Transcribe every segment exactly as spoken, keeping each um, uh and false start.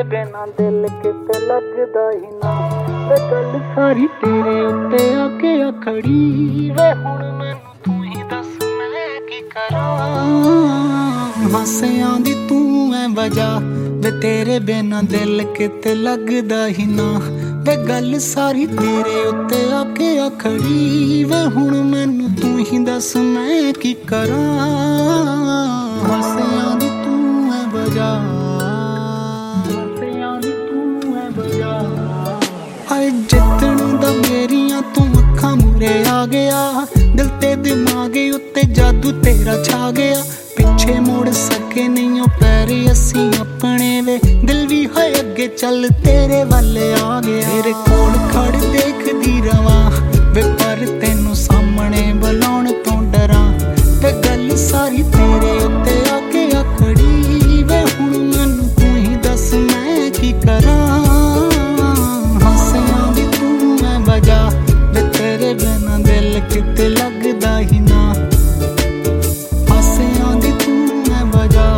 बिना दिल किते लगदा ही ना। वे गल सारी तेरे उत्ते आके आ खड़ी वे हुण मैनू तू ही दस मैं की करां। हासियां दी तू है वजह वे तेरे बिना दिल किते लगदा ही ना। वे गल सारी तेरे उत्ते आके आ खड़ी वे हुण मैनू तू ही दस मैं की करां। हासियां दी तू है वजह हाय जितन दा मेरियां तू अखां मूरे आ गया। दिल ते दिमाग उत्ते जादू तेरा छा गया। पिछे मुड़ सके नहीं ओ पैर असी अपने वे दिल भी है अगे चल तेरे वल आ गया। तेरे कोल खड़ देखदी रवां वे पर तेनू सामने बुलाउण तो डरां। वे गल सारी तेरे उत्ते आके आ खड़ी वे हुण मैनू तू ही दस मैं की करां। तेरे बिना दिल किते लगदा ही ना। हासियां दी तू है वजह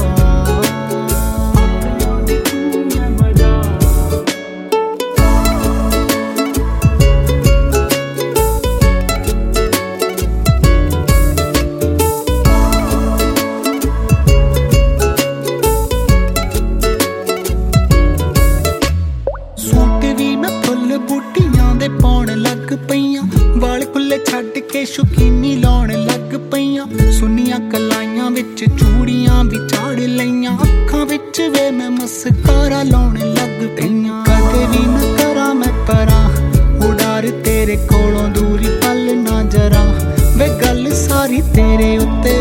सूट भी मैं फुल बूटियां दे पाउण लग पईयां। वाल खुले छड्ड के शौकीनी लाउण लग पईयां। सुनियां कलाइयां विच चूड़ियां भी चाड़ लईयां। अखां विच वे मैं मस्कारा लाउण लग पईयां। कदे भी ना करां मैं परां उडार तेरे कोलों दूरी पल ना जरा। वे गल सारी तेरे उत्ते